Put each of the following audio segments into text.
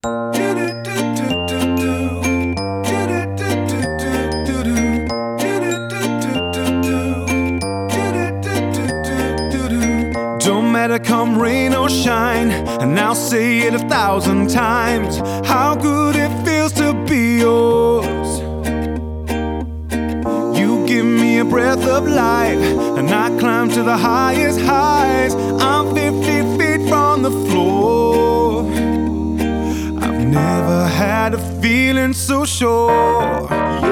Don't matter come rain or shine, and I'll say it 1,000 times, how good it feels to be yours. You give me a breath of life, and I climb to the highest highs. I'm 50 feet from the floor. I've never had a feeling so sure.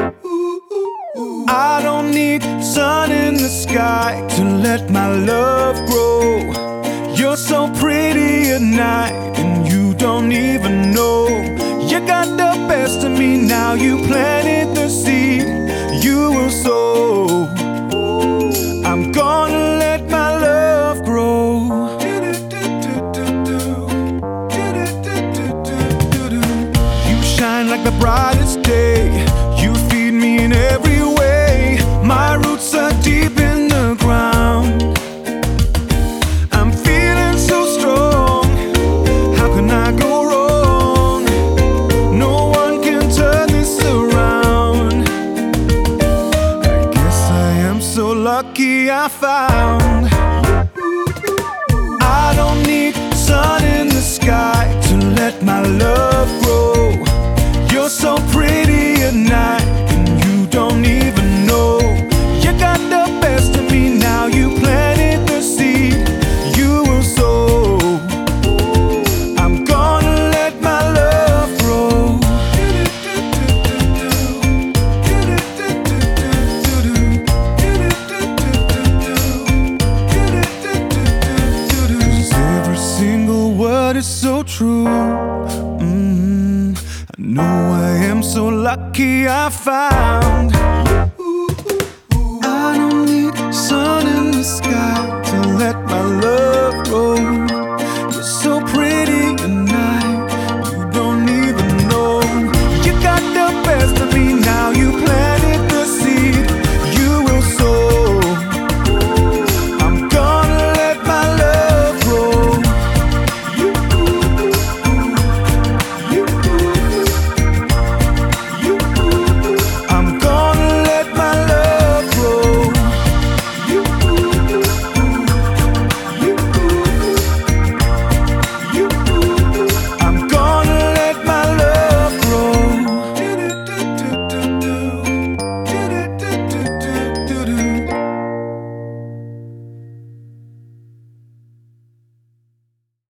I don't need sun in the sky to let my love grow. You're so pretty at night, and you don't even know. You got the best of me, now you planted the seed you will sow. I'm gonna let my love grow. You shine like the brightest day. You feed me in every way. My roots are deep in the ground. I'm feeling so strong. How can I go wrong? No one can turn this around. I guess I am so lucky I found. I don't need sun in the sky to let my love grow. You're so pretty at night, and you don't even know. You got the best of me, now you planted the seed you will sow. I'm gonna let my love grow. 'Cause every single word is so true. I know I am so lucky I found. I don't need sun in the sky